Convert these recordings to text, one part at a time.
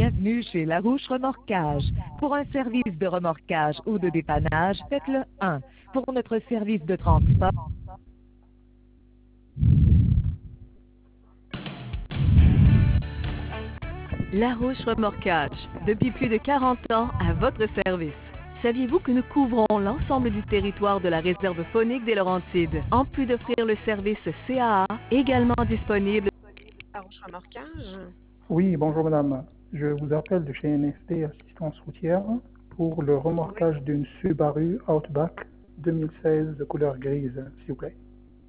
Bienvenue chez Larouche Remorquage. Pour un service de remorquage ou de dépannage, faites le 1. Pour notre service de transport, Larouche Remorquage, depuis plus de 40 ans à votre service. Saviez-vous que nous couvrons l'ensemble du territoire de la réserve faunique des Laurentides, en plus d'offrir le service CAA, également disponible. Larouche Remorquage. Oui, bonjour madame. Je vous appelle de chez NST Assistance Routière pour le remorquage d'une Subaru Outback 2016 de couleur grise, s'il vous plaît.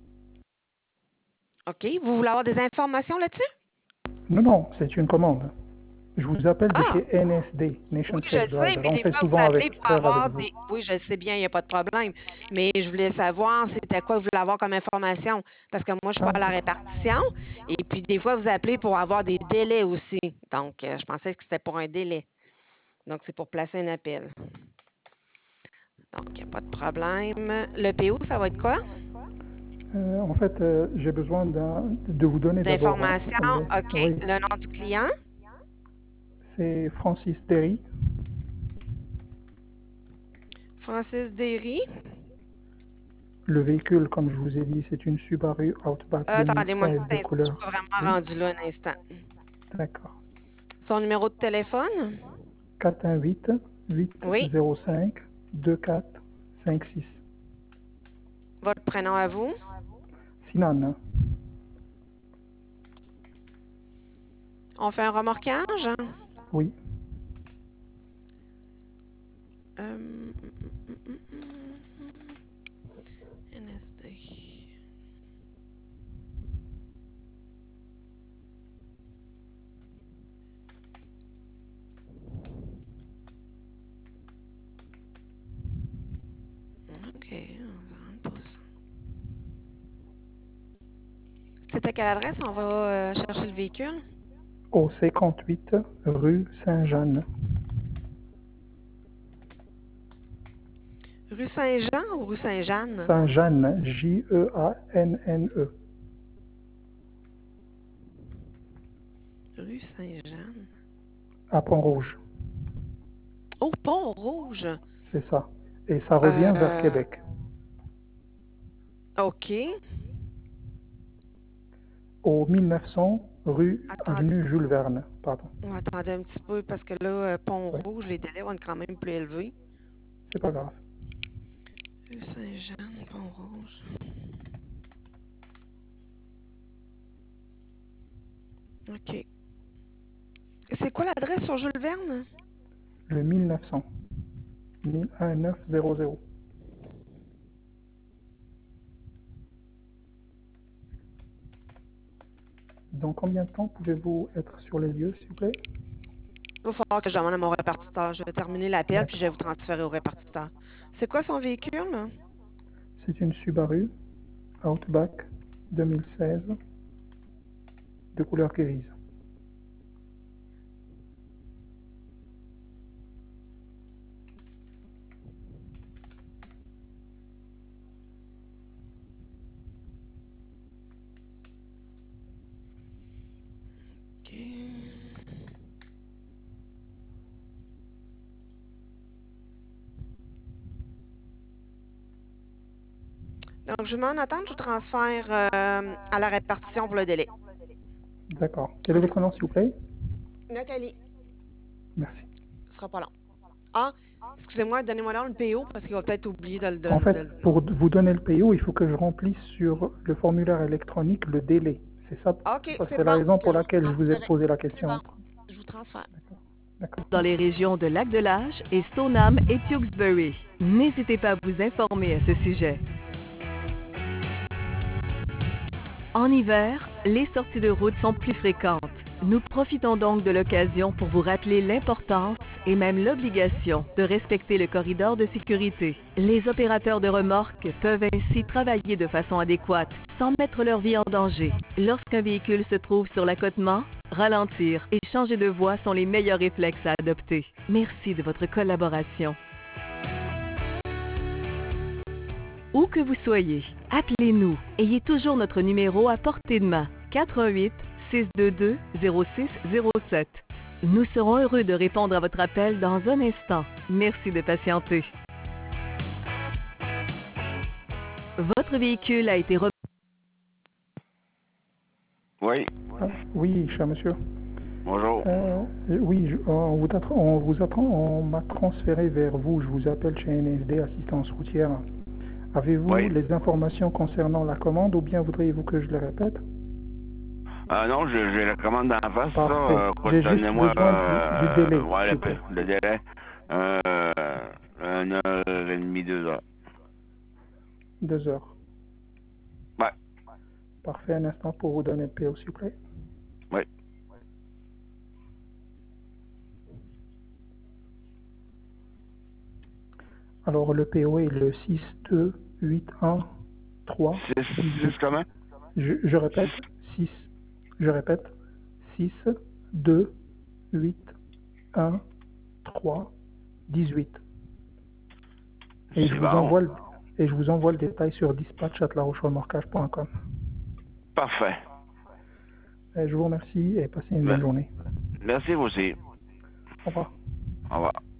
OK. Vous voulez avoir des informations là-dessus? Non, c'est une commande. Je vous appelle de chez NSD, Nation Oui, je Safe le sais, Driver. mais On des fait fois, vous souvent appelez avec pour faire avoir avec vous. des... Oui, je le sais bien, il n'y a pas de problème. Mais je voulais savoir c'était quoi vous voulez avoir comme information. Parce que moi, je suis pas à la répartition. Et puis, des fois, vous appelez pour avoir des délais aussi. Donc, je pensais que c'était pour un délai. Donc, c'est pour placer un appel. Donc, il n'y a pas de problème. Le PO, ça va être quoi? En fait, j'ai besoin de vous donner d'abord... D'informations. OK. Oui, Le nom du client? c'est Francis Terry. Francis Derry. Le véhicule, comme je vous ai dit, c'est une Subaru Outback Attendez-moi, 2016 de je couleur. suis pas vraiment rendu là un instant. D'accord. Son numéro de téléphone? 418-805-2456. Votre prénom à vous? Sinan. On fait un remorquage? Oui. NSD. OK. C'est à quelle adresse on va chercher le véhicule? Au 58 rue Saint-Jeanne. Rue Saint-Jean ou rue Saint-Jeanne? Saint-Jeanne, J-E-A-N-N-E. Rue Saint-Jeanne. À Pont-Rouge. Oh, Pont-Rouge! C'est ça. Et ça revient vers Québec. OK. Au 1900 rue Avenue Jules Verne. Pardon. Attendez un petit peu parce que là, Pont-Rouge, les délais vont être quand même plus élevés. C'est pas grave. Rue Saint-Jean, Pont-Rouge. OK. C'est quoi l'adresse sur Jules Verne? Le 1900. 1900. Dans combien de temps pouvez-vous être sur les lieux, s'il vous plaît? Il va falloir que je demande à mon répartiteur. Je vais terminer l'appel puis je vais vous transférer au répartiteur. C'est quoi son véhicule? C'est une Subaru Outback 2016 de couleur grise. OK. Donc, je m'en attends, je vous transfère à la répartition pour le délai. D'accord. Quel est votre nom, s'il vous plaît? Nathalie. Merci. Ce sera pas long. Ah, excusez-moi, donnez-moi là le PO parce qu'il va peut-être oublier de le... En fait, pour vous donner le PO, il faut que je remplisse sur le formulaire électronique le délai. C'est ça. OK, C'est la raison pour laquelle je vous ai posé la question. Bon. Je vous transfère. D'accord. Dans les régions de Lac-de-Lage et Stoneham et Tewksbury. N'hésitez pas à vous informer à ce sujet. En hiver, les sorties de route sont plus fréquentes. Nous profitons donc de l'occasion pour vous rappeler l'importance et même l'obligation de respecter le corridor de sécurité. Les opérateurs de remorques peuvent ainsi travailler de façon adéquate sans mettre leur vie en danger. Lorsqu'un véhicule se trouve sur l'accotement, ralentir et changer de voie sont les meilleurs réflexes à adopter. Merci de votre collaboration. Où que vous soyez, appelez-nous. Ayez toujours notre numéro à portée de main. 88 622 0607. Nous serons heureux de répondre à votre appel dans un instant. Merci de patienter. Votre véhicule a été Oui, Ah, oui, cher monsieur. bonjour. Oui, on m'a transféré vers vous. Je vous appelle chez NSD Assistance Routière. Avez-vous Oui. les informations concernant la commande ou bien voudriez-vous que je les répète? Non, j'ai la commande en face, Parfait. là. J'ai juste Donnez-moi besoin du délai, ouais, s'il vous plaît. le délai. 1h30, 2h. 2 heures. Ouais, Parfait. Un instant pour vous donner le PO, s'il vous plaît. oui. Alors, le PO est le 62813. 6 comment? Je répète, 6. Je répète, 6, 2, 8, 1, 3, 18. Et C'est bon. je vous envoie le détail sur dispatch@larocheremorquage.com. Parfait. Je vous remercie et passez une bonne journée. Merci vous aussi. Au revoir. Au revoir.